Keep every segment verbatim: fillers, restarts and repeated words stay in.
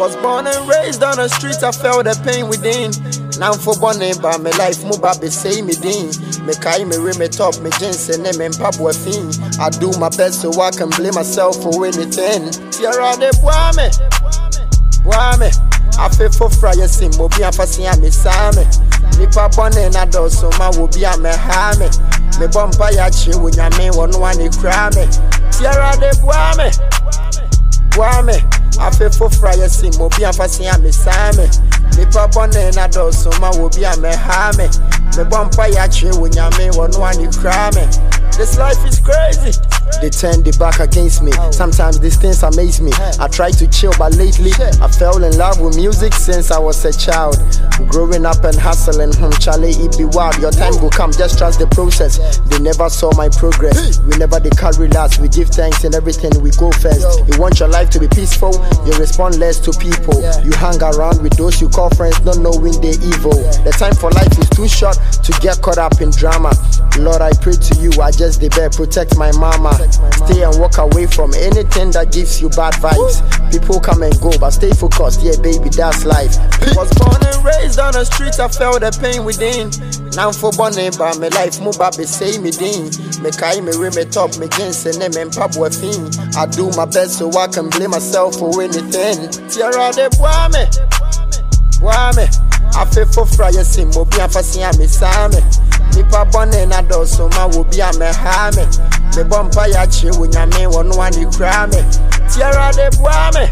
Was born and raised on the streets, I felt the pain within. Now for born by my life, move up, say me din. Me kai me re me top, me jeans and me pabwa fin. I do my best so I can blame myself for anything. Tiara de boame, boame. I feel for fryer sim, mo be a fassi a me same. Nipa born and I do so ma will be a me hame. Me bomba ya chi when ya me one one cry me. Tiara de boame, boame. I feel for fryer sim, mo be a fassi a me same. Nipa born and I do so ma will be a me hame. Me bomba ya chi when ya me one one cry me. This life is crazy. They turn the back against me. Sometimes these things amaze me. I try to chill, but lately I fell in love with music since I was a child. Growing up and hustling, hmm, Charlie, it be wild. Your time will come, just trust the process. They never saw my progress. We never they carry last. We give thanks in everything, we go first. You want your life to be peaceful, you respond less to people. You hang around with those you call friends, not knowing they're evil. The time for life is too short to get caught up in drama. Lord, I pray to you, I just better protect my mama. Stay and walk away from anything that gives you bad vibes. People come and go, but stay focused, yeah baby, that's life. Was born and raised on the streets, I felt the pain within. Now for born by my life, move up, say me din. Me kai me re me top, me jeans and me pabwa fin. I do my best so I can blame myself for anything. Tiara de boame, boame. I feel for fryer sim, mo be a fassi a me same. Nipa born and I do so ma will be a me hame. Me bomba ya chi when ya me one one cry me. Tiara de boame,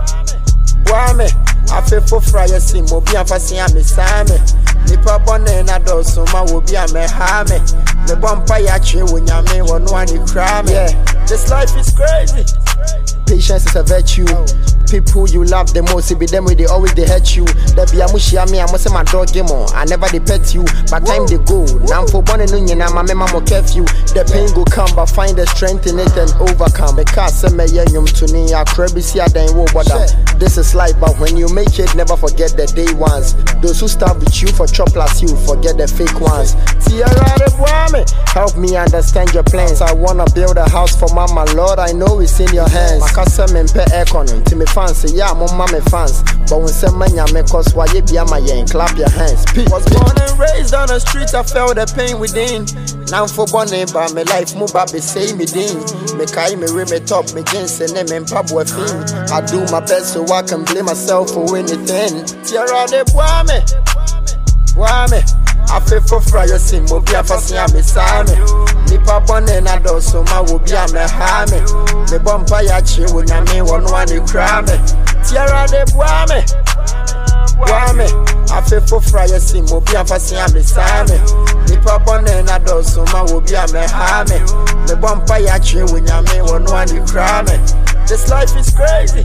boame. I feel for fryer sim, mo be a fassi a me same. Nipa born and I do so ma will be a me hame. Me bomba ya chi when ya me one one cry me. Yeah, this life is crazy. Patience is a virtue. People you love the most, it be them where they always they hurt you. They be a mushi me, I must say my dog game on. I never they pet you, but time they go. Now for born and union, I'm a mama curfew. The pain go come, but find the strength in it and overcome. Because some may yum to me, I crabby see a dang wo bother. This is life, but when you make it, never forget the day ones. Those who start with you for chop plus you, forget the fake ones. Tiara de boame, help me understand your plans. I wanna build a house for mama, Lord, I know it's in your hands. Makasa me mpe aircon, to me fancy, yeah, my mama fans. But when some man ya make us why you be a my yen, clap your hands. Peace. Was born and raised on the streets, I felt the pain within. Now for born by my life, move up, say me din. Me kai me re me top, me jeans and me pabwa fin. I do my best so I can blame myself for anything. Tiara de boame, boame. I feel for fryer sim, mo be a fassi a me same. Nipa born and I do so ma will be a me hame. Me bomba ya chi when ya me one one cry me. Tiara de boame, boame. I feel for fryer sim, mo be a fassi a me same. Nipa born and I do so ma will be a me hame. Me bomba ya chi when ya me one one cry me. This life is crazy.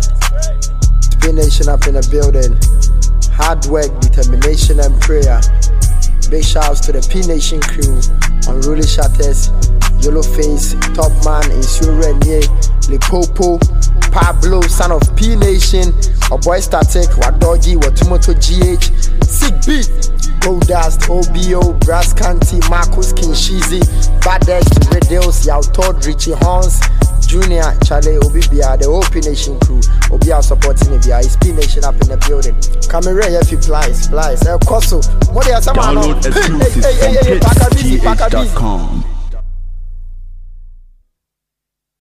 P Nation up in the building. Hard work, determination and prayer. Big shouts to the P Nation crew, Unruly Shatters, Yellow Face, Top Man, Insure Nye, Lipopo, Pablo, son of P Nation, a boy Static, Wadogi, Watumoto G H, Sick Beat, Goldust, O B O, Brass Canty, Marcus Kinshizi, Baddest, Redels, Yautod, Richie Horns, Junior, Charlie, Obibia, the whole P Nation crew, Obia supporting Obia, is P Nation up in the building. Camera, if you flies, flies, El Coso, what are some download exclusive from P H dot com.